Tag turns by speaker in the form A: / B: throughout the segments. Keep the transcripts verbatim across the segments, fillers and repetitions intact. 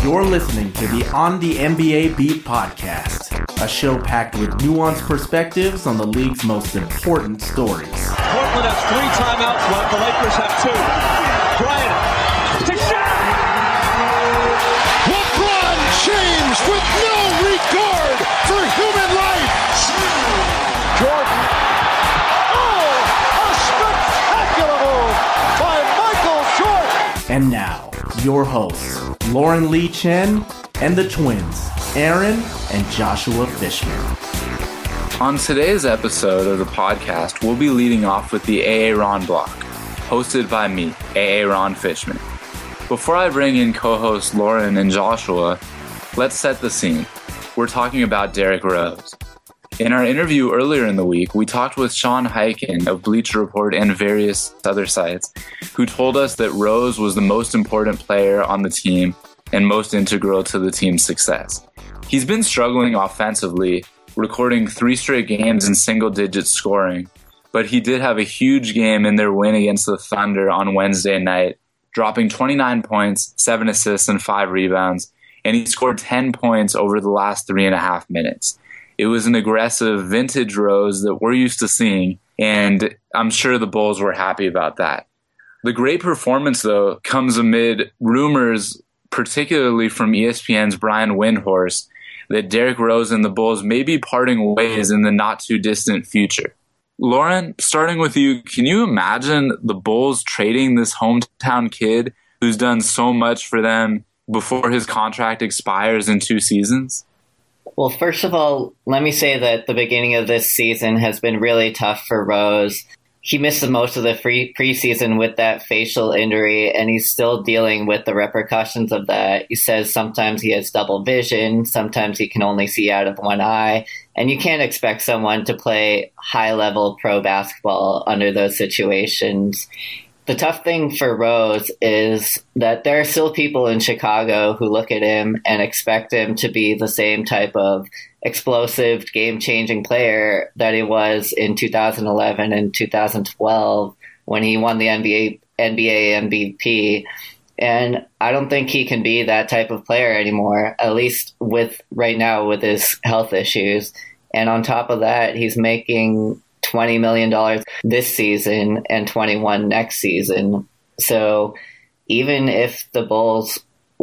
A: You're listening to the On the N B A Beat podcast, a show packed with nuanced perspectives on the league's most important stories.
B: Portland has three timeouts left. The Lakers have two. Bryant to shot.
C: LeBron James with no regard for human life. Jordan. Oh, a spectacular move by Michael Jordan.
A: And now, your hosts, Lauren Lee Chen and the twins, Aaron and Joshua Fishman.
D: On today's episode of the podcast, we'll be leading off with the A A Ron block, hosted by me, A A Ron Fishman. Before I bring in co-hosts Lauren and Joshua, let's set the scene. We're talking about Derrick Rose. In our interview earlier in the week, we talked with Sean Highkin of Bleacher Report and various other sites, who told us that Rose was the most important player on the team and most integral to the team's success. He's been struggling offensively, recording three straight games in single-digit scoring, but he did have a huge game in their win against the Thunder on Wednesday night, dropping twenty-nine points, seven assists, and five rebounds, and he scored ten points over the last three and a half minutes. It was an aggressive vintage Rose that we're used to seeing, and I'm sure the Bulls were happy about that. The great performance, though, comes amid rumors, particularly from E S P N's Brian Windhorst, that Derrick Rose and the Bulls may be parting ways in the not-too-distant future. Lauren, starting with you, can you imagine the Bulls trading this hometown kid who's done so much for them before his contract expires in two seasons?
E: Well, first of all, let me say that the beginning of this season has been really tough for Rose. He missed the most of the free preseason with that facial injury, and he's still dealing with the repercussions of that. He says sometimes he has double vision, sometimes he can only see out of one eye, and you can't expect someone to play high-level pro basketball under those situations. The tough thing for Rose is that there are still people in Chicago who look at him and expect him to be the same type of explosive, game-changing player that he was in two thousand eleven and two thousand twelve when he won the N B A, N B A M V P. And I don't think he can be that type of player anymore, at least with right now with his health issues. And on top of that, he's making twenty million dollars this season and twenty-one next season. So even if the Bulls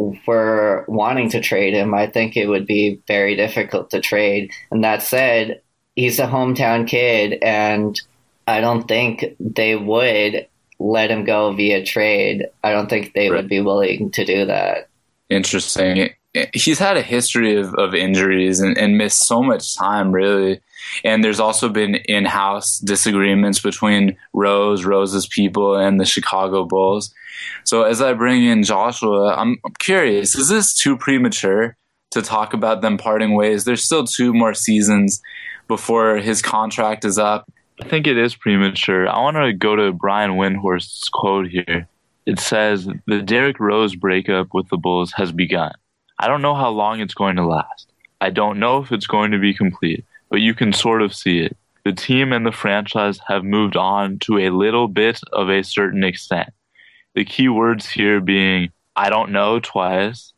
E: were wanting to trade him, I think it would be very difficult to trade. And that said, he's a hometown kid, and I don't think they would let him go via trade. I don't think they would be willing to do that.
D: Interesting. He's had a history of, of injuries and, and missed so much time, really. And there's also been in-house disagreements between Rose, Rose's people, and the Chicago Bulls. So as I bring in Joshua, I'm curious, is this too premature to talk about them parting ways? There's still two more seasons before his contract is up.
F: I think it is premature. I want to go to Brian Windhorst's quote here. It says, "The Derrick Rose breakup with the Bulls has begun. I don't know how long it's going to last. I don't know if it's going to be complete, but you can sort of see it. The team and the franchise have moved on to a little bit of a certain extent." The key words here being, I don't know twice,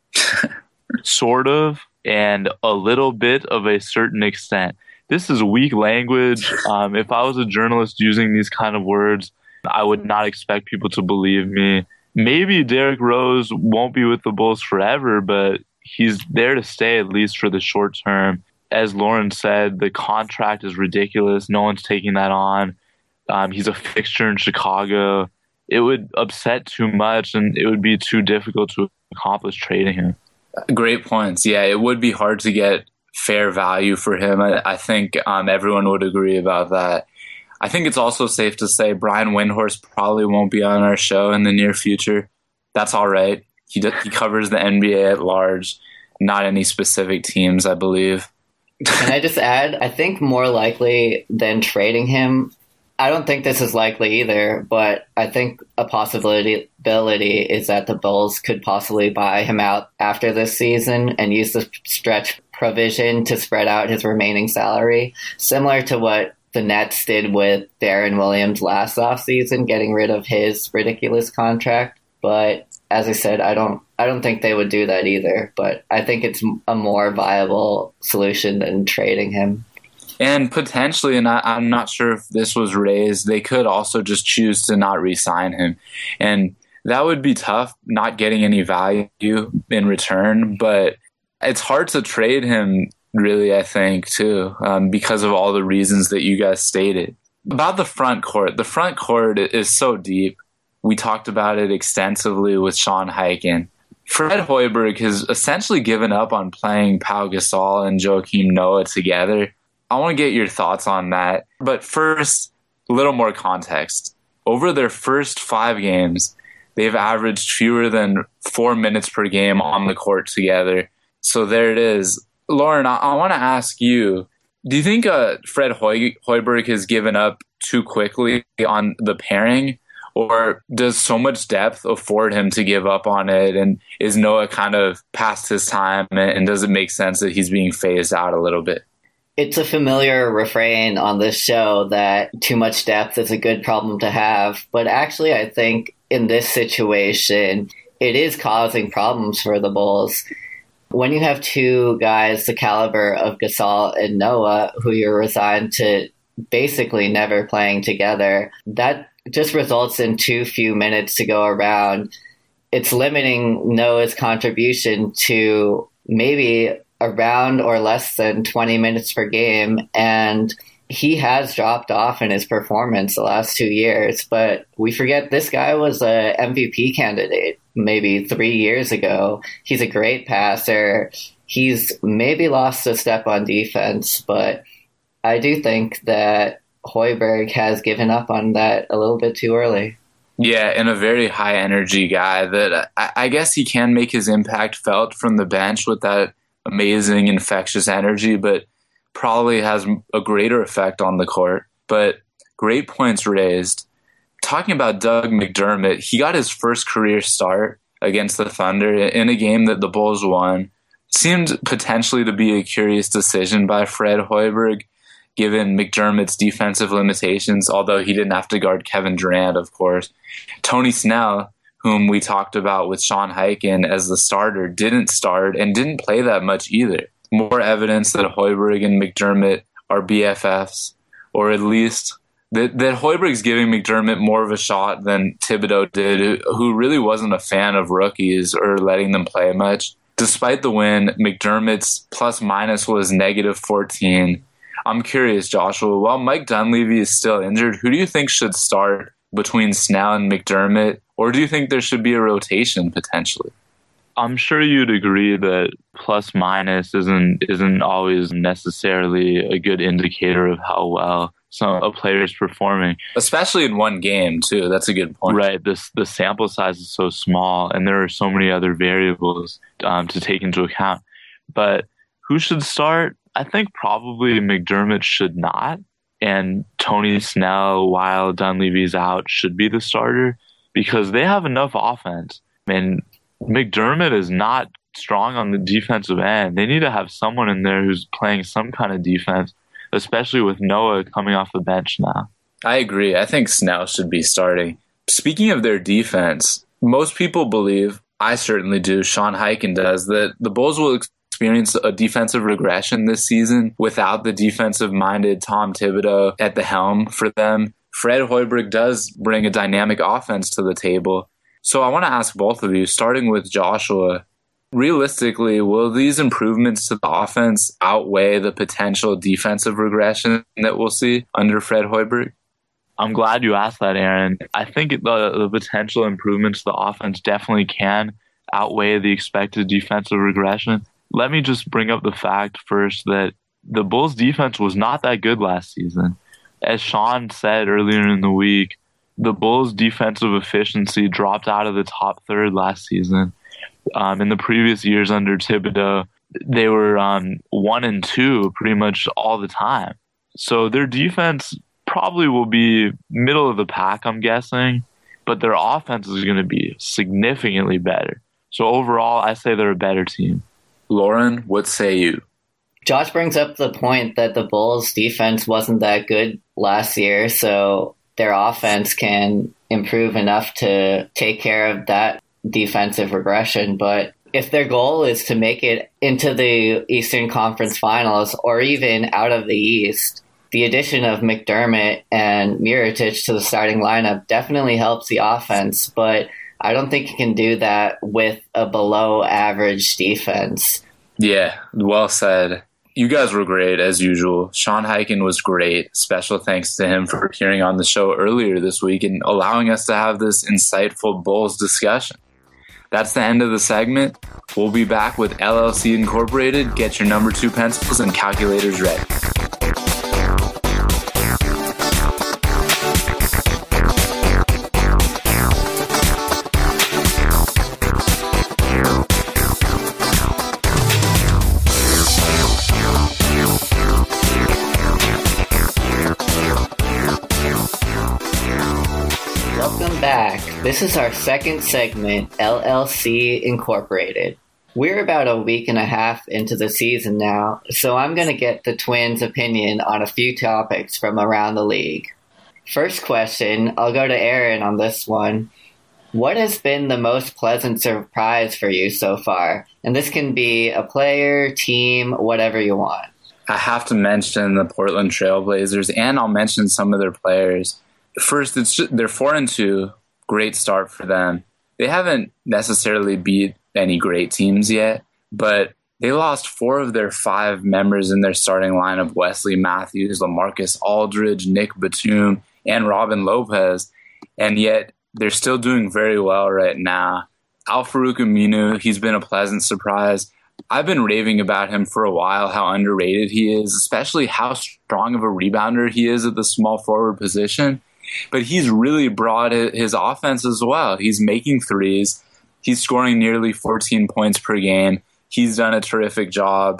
F: sort of, and a little bit of a certain extent. This is weak language. Um, if I was a journalist using these kind of words, I would not expect people to believe me. Maybe Derrick Rose won't be with the Bulls forever, but he's there to stay at least for the short term. As Lauren said, the contract is ridiculous. No one's taking that on. Um, he's a fixture in Chicago. It would upset too much, and it would be too difficult to accomplish trading him.
D: Great points. Yeah, it would be hard to get fair value for him. I, I think um, everyone would agree about that. I think it's also safe to say Brian Windhorst probably won't be on our show in the near future. That's all right. He, does, he covers the N B A at large, not any specific teams, I believe.
E: Can I just add, I think more likely than trading him, I don't think this is likely either, but I think a possibility is that the Bulls could possibly buy him out after this season and use the stretch provision to spread out his remaining salary, similar to what the Nets did with Darren Williams last offseason, getting rid of his ridiculous contract. But as I said, I don't I don't think they would do that either. But I think it's a more viable solution than trading him.
D: And potentially, and I, I'm not sure if this was raised, they could also just choose to not re-sign him. And that would be tough, not getting any value in return. But it's hard to trade him, really, I think, too, um, because of all the reasons that you guys stated. About the front court, the front court is so deep. We talked about it extensively with Sean Highkin. Fred Hoiberg has essentially given up on playing Pau Gasol and Joakim Noah together. I want to get your thoughts on that. But first, a little more context. Over their first five games, they've averaged fewer than four minutes per game on the court together. So there it is. Lauren, I, I want to ask you, do you think uh, Fred Hoy- Hoiberg has given up too quickly on the pairing? Or does so much depth afford him to give up on it? And is Noah kind of past his time? And does it make sense that he's being phased out a little bit?
E: It's a familiar refrain on this show that too much depth is a good problem to have. But actually, I think in this situation, it is causing problems for the Bulls. When you have two guys the caliber of Gasol and Noah, who you're resigned to basically never playing together, that just results in too few minutes to go around. It's limiting Noah's contribution to maybe around or less than twenty minutes per game. And he has dropped off in his performance the last two years. But we forget this guy was a M V P candidate maybe three years ago. He's a great passer. He's maybe lost a step on defense, but I do think that Hoiberg has given up on that a little bit too early.
D: Yeah, and a very high energy guy that I, I guess he can make his impact felt from the bench with that amazing infectious energy, but probably has a greater effect on the court. But great points raised. Talking about Doug McDermott, he got his first career start against the Thunder in a game that the Bulls won. Seemed potentially to be a curious decision by Fred Hoiberg, given McDermott's defensive limitations, although he didn't have to guard Kevin Durant, of course. Tony Snell, whom we talked about with Sean Highkin as the starter, didn't start and didn't play that much either. More evidence that Hoiberg and McDermott are B F Fs, or at least that, that Hoiberg's giving McDermott more of a shot than Thibodeau did, who really wasn't a fan of rookies or letting them play much. Despite the win, McDermott's plus minus was negative fourteen. I'm curious, Joshua, while Mike Dunleavy is still injured, who do you think should start between Snell and McDermott? Or do you think there should be a rotation potentially?
F: I'm sure you'd agree that plus minus isn't isn't always necessarily a good indicator of how well some a player is performing.
D: Especially in one game, too. That's a good point.
F: Right. This, the sample size is so small, and there are so many other variables um, to take into account. But who should start? I think probably McDermott should not, and Tony Snell, while Dunleavy's out, should be the starter because they have enough offense. And McDermott is not strong on the defensive end. They need to have someone in there who's playing some kind of defense, especially with Noah coming off the bench now.
D: I agree. I think Snell should be starting. Speaking of their defense, most people believe, I certainly do, Sean Highkin does, that the Bulls will experience a defensive regression this season without the defensive-minded Tom Thibodeau at the helm for them. Fred Hoiberg does bring a dynamic offense to the table. So I want to ask both of you, starting with Joshua, realistically, will these improvements to the offense outweigh the potential defensive regression that we'll see under Fred Hoiberg?
F: I'm glad you asked that, Aaron. I think the, the potential improvements to the offense definitely can outweigh the expected defensive regression. Let me just bring up the fact first that the Bulls' defense was not that good last season. As Sean said earlier in the week, the Bulls' defensive efficiency dropped out of the top third last season. Um, in the previous years under Thibodeau, they were um, one and two pretty much all the time. So their defense probably will be middle of the pack, I'm guessing, but their offense is going to be significantly better. So overall, I say they're a better team.
D: Lauren, what say you?
E: Josh brings up the point that the Bulls' defense wasn't that good last year, so their offense can improve enough to take care of that. defensive regression, but if their goal is to make it into the Eastern Conference Finals or even out of the East, the addition of McDermott and Mirotic to the starting lineup definitely helps the offense, but I don't think you can do that with a below-average defense.
D: Yeah, well said. You guys were great, as usual. Sean Highkin was great. Special thanks to him for appearing on the show earlier this week and allowing us to have this insightful Bulls discussion. That's the end of the segment. We'll be back with L L C Incorporated. Get your number two pencils and calculators ready.
E: Back. This is our second segment, L L C Incorporated. We're about a week and a half into the season now, so I'm going to get the Twins' opinion on a few topics from around the league. First question, I'll go to Aaron on this one. What has been the most pleasant surprise for you so far? And this can be a player, team, whatever you want.
D: I have to mention the Portland Trailblazers, and I'll mention some of their players. First, it's just, they're four and two. Great start for them. They haven't necessarily beat any great teams yet, but they lost four of their five members in their starting lineup: Wesley Matthews, LaMarcus Aldridge, Nick Batum, and Robin Lopez, and yet they're still doing very well right now. Al-Farouq Aminu, he's been a pleasant surprise. I've been raving about him for a while, how underrated he is, especially how strong of a rebounder he is at the small forward position. But he's really brought his offense as well. He's making threes. He's scoring nearly fourteen points per game. He's done a terrific job.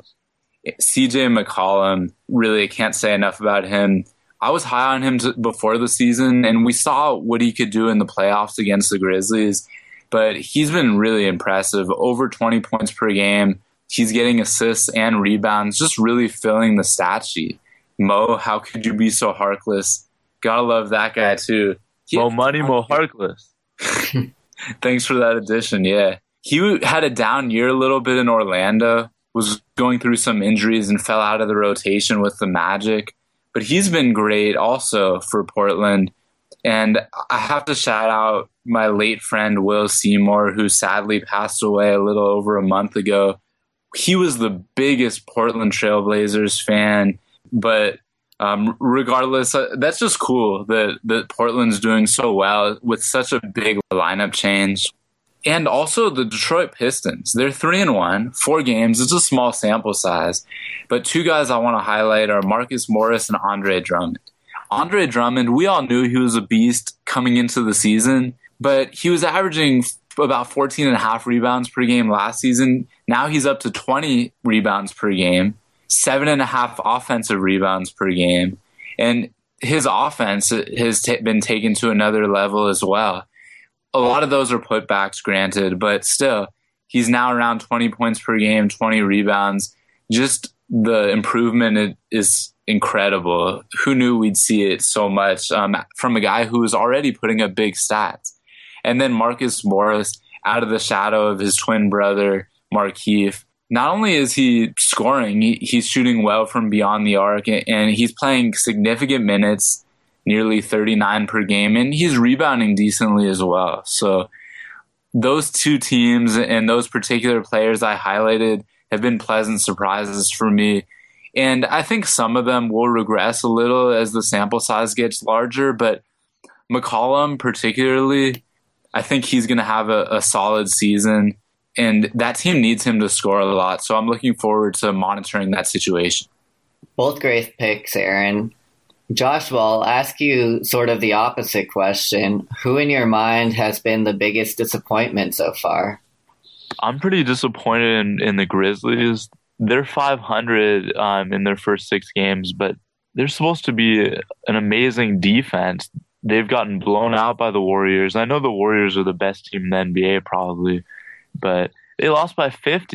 D: C J McCollum, really, I can't say enough about him. I was high on him to, before the season, and we saw what he could do in the playoffs against the Grizzlies. But he's been really impressive. Over twenty points per game. He's getting assists and rebounds, just really filling the stat sheet. Mo, how could you be so heartless? Gotta love that guy, too. He,
F: Mo Money, Mo Harkless.
D: Thanks for that addition, yeah. He had a down year a little bit in Orlando, was going through some injuries and fell out of the rotation with the Magic. But he's been great also for Portland. And I have to shout out my late friend Will Seymour, who sadly passed away a little over a month ago. He was the biggest Portland Trailblazers fan, but Um, regardless, uh, that's just cool that, that Portland's doing so well with such a big lineup change. And also the Detroit Pistons. They're three and one, four games. It's a small sample size. But two guys I want to highlight are Marcus Morris and Andre Drummond. Andre Drummond, we all knew he was a beast coming into the season, but he was averaging about fourteen and a half rebounds per game last season. Now he's up to twenty rebounds per game. Seven and a half offensive rebounds per game. And his offense has t- been taken to another level as well. A lot of those are putbacks, granted, but still, he's now around twenty points per game, twenty rebounds. Just the improvement is incredible. Who knew we'd see it so much um, from a guy who was already putting up big stats? And then Marcus Morris, out of the shadow of his twin brother, Markieff. Not only is he scoring, he, he's shooting well from beyond the arc, and he's playing significant minutes, nearly thirty-nine per game, and he's rebounding decently as well. So those two teams and those particular players I highlighted have been pleasant surprises for me. And I think some of them will regress a little as the sample size gets larger, but McCollum particularly, I think he's going to have a, a solid season. And that team needs him to score a lot. So I'm looking forward to monitoring that situation.
E: Both great picks, Aaron. Joshua, I'll ask you sort of the opposite question. Who in your mind has been the biggest disappointment so far?
F: I'm pretty disappointed in, in the Grizzlies. They're five hundred um, in their first six games, but they're supposed to be an amazing defense. They've gotten blown out by the Warriors. I know the Warriors are the best team in the N B A probably, but they lost by fifty.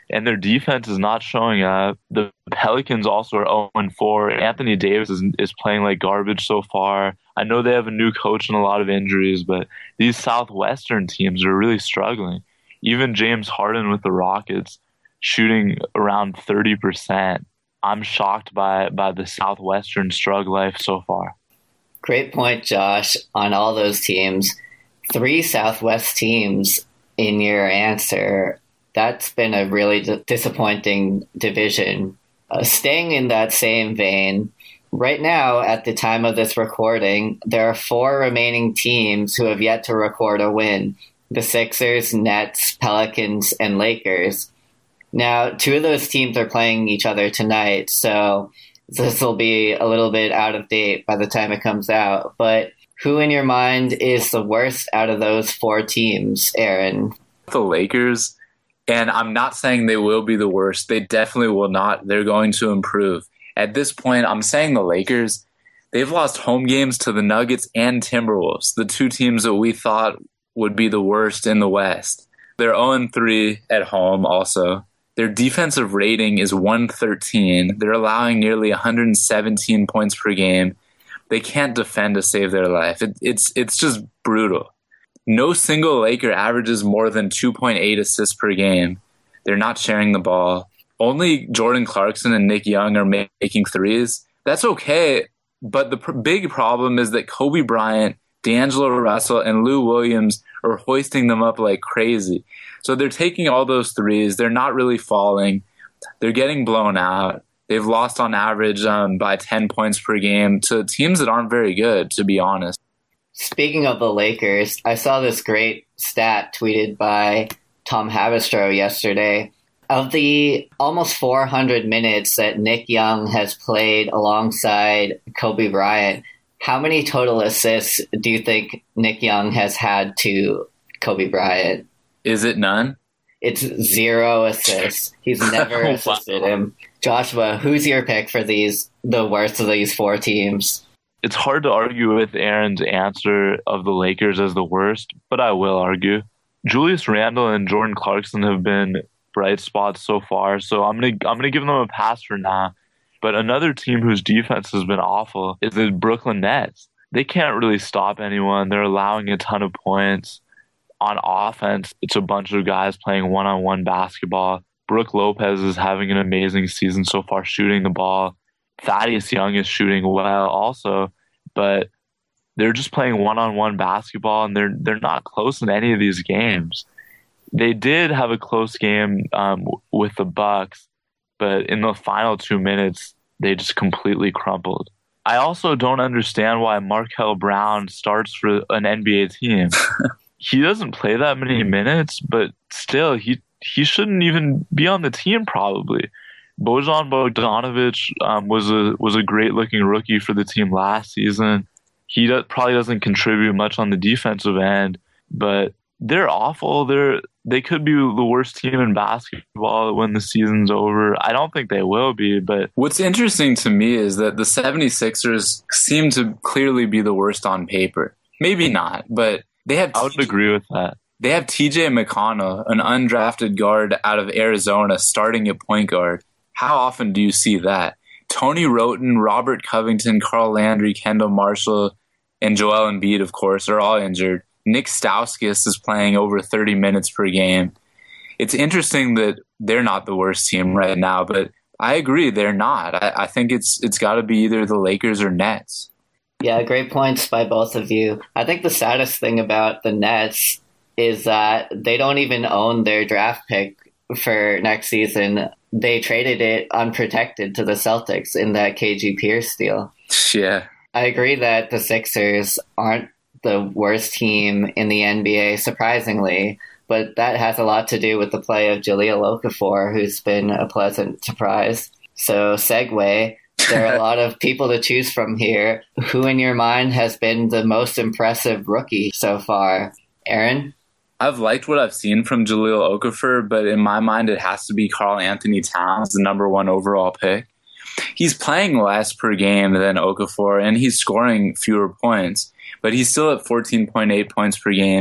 F: and their defense is not showing up. The Pelicans also are oh and four. Anthony Davis is, is playing like garbage so far. I know they have a new coach and a lot of injuries, but these Southwestern teams are really struggling. Even James Harden with the Rockets shooting around thirty percent. I'm shocked by, by the Southwestern struggle life so far.
E: Great point, Josh, on all those teams. Three Southwest teams in your answer. That's been a really d- disappointing division. Uh, staying in that same vein, right now, at the time of this recording, there are four remaining teams who have yet to record a win. The Sixers, Nets, Pelicans, and Lakers. Now, two of those teams are playing each other tonight, so this will be a little bit out of date by the time it comes out. But who in your mind is the worst out of those four teams, Aaron?
D: The Lakers, and I'm not saying they will be the worst. They definitely will not. They're going to improve. At this point, I'm saying the Lakers, they've lost home games to the Nuggets and Timberwolves, the two teams that we thought would be the worst in the West. They're oh and three at home also. Their defensive rating is one thirteen. They're allowing nearly one hundred seventeen points per game. They can't defend to save their life. It, it's it's just brutal. No single Laker averages more than two point eight assists per game. They're not sharing the ball. Only Jordan Clarkson and Nick Young are ma- making threes. That's okay, but the pr- big problem is that Kobe Bryant, D'Angelo Russell, and Lou Williams are hoisting them up like crazy. So they're taking all those threes. They're not really falling. They're getting blown out. They've lost on average um, by ten points per game to teams that aren't very good, to be honest.
E: Speaking of the Lakers, I saw this great stat tweeted by Tom Haberstroh yesterday. Of the almost four hundred minutes that Nick Young has played alongside Kobe Bryant, how many total assists do you think Nick Young has had to Kobe Bryant?
D: Is it none?
E: It's zero assists. He's never assisted him. Joshua, who's your pick for these, the worst of these four teams?
F: It's hard to argue with Aaron's answer of the Lakers as the worst, but I will argue. Julius Randle and Jordan Clarkson have been bright spots so far, so I'm gonna I'm gonna give them a pass for now. But another team whose defense has been awful is the Brooklyn Nets. They can't really stop anyone. They're allowing a ton of points. On offense, it's a bunch of guys playing one-on-one basketball. Brook Lopez is having an amazing season so far shooting the ball. Thaddeus Young is shooting well also, but they're just playing one-on-one basketball, and they're they're not close in any of these games. They did have a close game um, with the Bucks, but in the final two minutes, they just completely crumpled. I also don't understand why Markel Brown starts for an N B A team. He doesn't play that many minutes, but still, he he shouldn't even be on the team probably. Bojan Bogdanovic um, was a was a great-looking rookie for the team last season. He do, probably doesn't contribute much on the defensive end, but they're awful. They're they could be the worst team in basketball when the season's over. I don't think they will be, but
D: what's interesting to me is that the 76ers seem to clearly be the worst on paper. Maybe not, but they have.
F: I would T J, agree with that.
D: They have T J McConnell, an undrafted guard out of Arizona, starting at point guard. How often do you see that? Tony Wroten, Robert Covington, Carl Landry, Kendall Marshall, and Joel Embiid, of course, are all injured. Nick Stauskas is playing over thirty minutes per game. It's interesting that they're not the worst team right now, but I agree, they're not. I, I think it's it's got to be either the Lakers or Nets.
E: Yeah, great points by both of you. I think the saddest thing about the Nets is that they don't even own their draft pick for next season. They traded it unprotected to the Celtics in that K G Pierce deal.
D: Yeah.
E: I agree that the Sixers aren't the worst team in the N B A, surprisingly, but that has a lot to do with the play of Jahlil Okafor, who's been a pleasant surprise. So, segue, there are a lot of people to choose from here. Who in your mind has been the most impressive rookie so far? Aaron?
D: I've liked what I've seen from Jahlil Okafor, but in my mind, it has to be Karl Anthony Towns, the number one overall pick. He's playing less per game than Okafor, and he's scoring fewer points, but he's still at fourteen point eight points per game,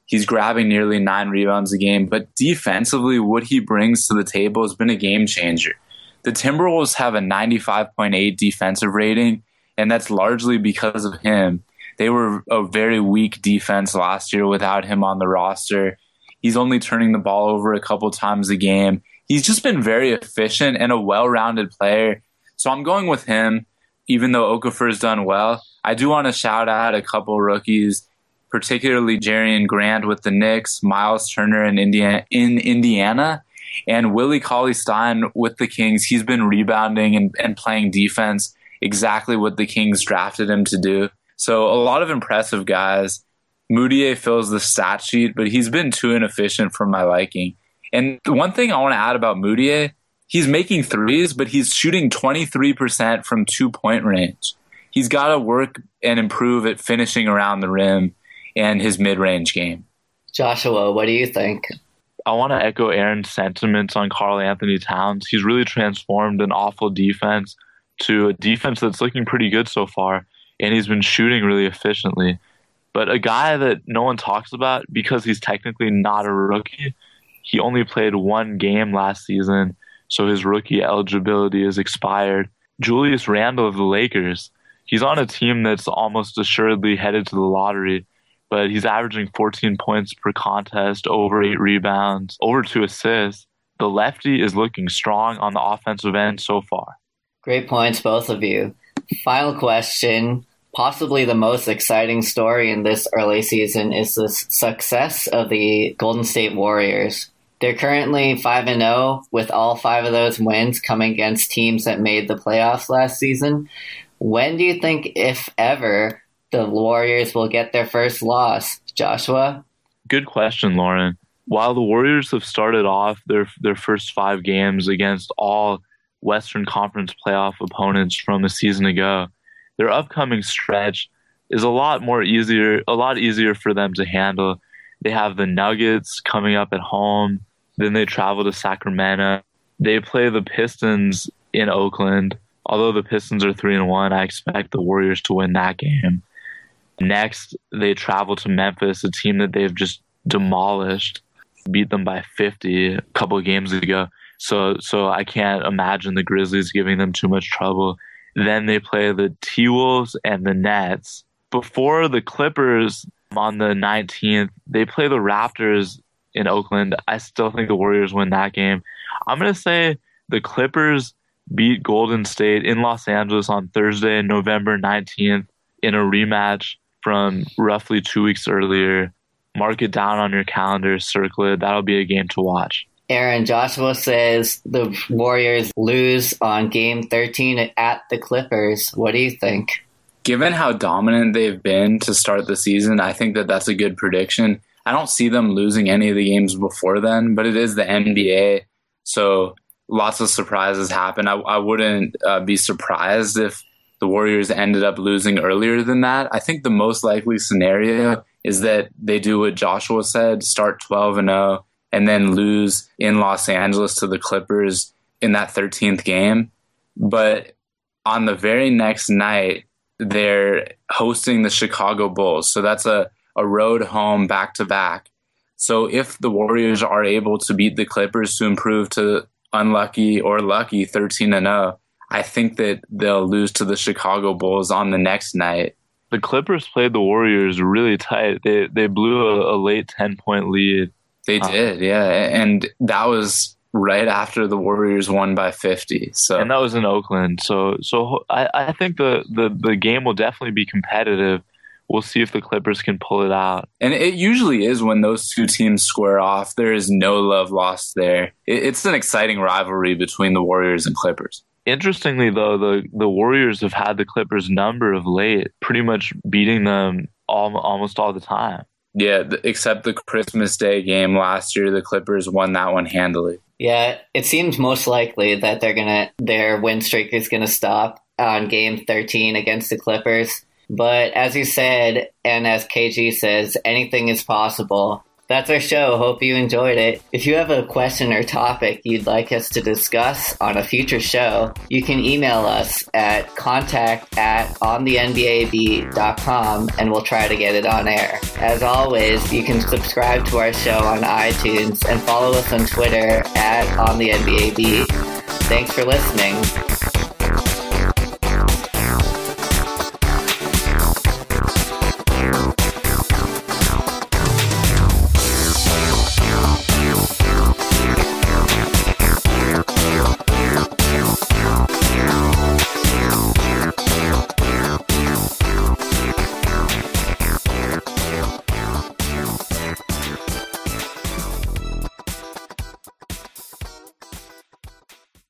D: He's grabbing nearly nine rebounds a game, but defensively, what he brings to the table has been a game changer. The Timberwolves have a ninety-five point eight defensive rating, and that's largely because of him. They were a very weak defense last year without him on the roster. He's only turning the ball over a couple times a game. He's just been very efficient and a well-rounded player. So I'm going with him, even though Okafor's done well. I do want to shout out a couple rookies, particularly Jerian Grant with the Knicks, Miles Turner in Indiana, in Indiana, and Willie Cauley-Stein with the Kings. He's been rebounding and, and playing defense, exactly what the Kings drafted him to do. So a lot of impressive guys. Moutier fills the stat sheet, but he's been too inefficient for my liking. And the one thing I want to add about Moutier, he's making threes, but he's shooting twenty-three percent from two-point range. He's got to work and improve at finishing around the rim and his mid-range game.
E: Joshua, what do you think?
F: I want to echo Aaron's sentiments on Karl Anthony Towns. He's really transformed an awful defense to a defense that's looking pretty good so far, and he's been shooting really efficiently. But a guy that no one talks about because he's technically not a rookie, he only played one game last season, so his rookie eligibility is expired. Julius Randle of the Lakers. He's on a team that's almost assuredly headed to the lottery, but he's averaging fourteen points per contest, over eight rebounds, over two assists. The lefty is looking strong on the offensive end so far.
E: Great points, both of you. Final question. Possibly the most exciting story in this early season is the success of the Golden State Warriors. They're currently five and oh, with all five of those wins coming against teams that made the playoffs last season. When do you think, if ever, the Warriors will get their first loss? Joshua?
F: Good question, Lauren. While the Warriors have started off their their first five games against all Western Conference playoff opponents from a season ago, their upcoming stretch is a lot more easier, a lot easier for them to handle. They have the Nuggets coming up at home. Then they travel to Sacramento. They play the Pistons in Oakland. Although the Pistons are three and one, I expect the Warriors to win that game. Next, they travel to Memphis, a team that they've just demolished, beat them by fifty a couple of games ago. So, so I can't imagine the Grizzlies giving them too much trouble. Then they play the T-Wolves and the Nets. Before the Clippers on the nineteenth, they play the Raptors in Oakland. I still think the Warriors win that game. I'm going to say the Clippers beat Golden State in Los Angeles on Thursday, November nineteenth, in a rematch from roughly two weeks earlier. Mark it down on your calendar, circle it. That'll be a game to watch.
E: Aaron, Joshua says the Warriors lose on game thirteen at the Clippers. What do you think?
D: Given how dominant they've been to start the season, I think that that's a good prediction. I don't see them losing any of the games before then, but it is the N B A, so lots of surprises happen. I, I wouldn't uh, be surprised if the Warriors ended up losing earlier than that. I think the most likely scenario is that they do what Joshua said, start twelve and oh, and then lose in Los Angeles to the Clippers in that thirteenth game. But on the very next night, they're hosting the Chicago Bulls. So that's a, a road home back-to-back. So if the Warriors are able to beat the Clippers to improve to unlucky or lucky thirteen and oh, I think that they'll lose to the Chicago Bulls on the next night.
F: The Clippers played the Warriors really tight. They they blew a, a late ten-point lead.
D: They did, yeah. And that was right after the Warriors won by fifty. So
F: and that was in Oakland. So so I, I think the, the, the game will definitely be competitive. We'll see if the Clippers can pull it out.
D: And it usually is when those two teams square off. There is no love lost there. It, it's an exciting rivalry between the Warriors and Clippers.
F: Interestingly, though, the, the Warriors have had the Clippers' number of late, pretty much beating them all, almost all the time.
D: Yeah, except the Christmas Day game last year, the Clippers won that one handily.
E: Yeah, it seems most likely that they're gonna their win streak is gonna stop on game thirteen against the Clippers. But as you said, and as K G says, anything is possible. That's our show. Hope you enjoyed it. If you have a question or topic you'd like us to discuss on a future show, you can email us at contact at on the N B A beat dot com and we'll try to get it on air. As always, you can subscribe to our show on iTunes and follow us on Twitter at on the N B A beat. Thanks for listening.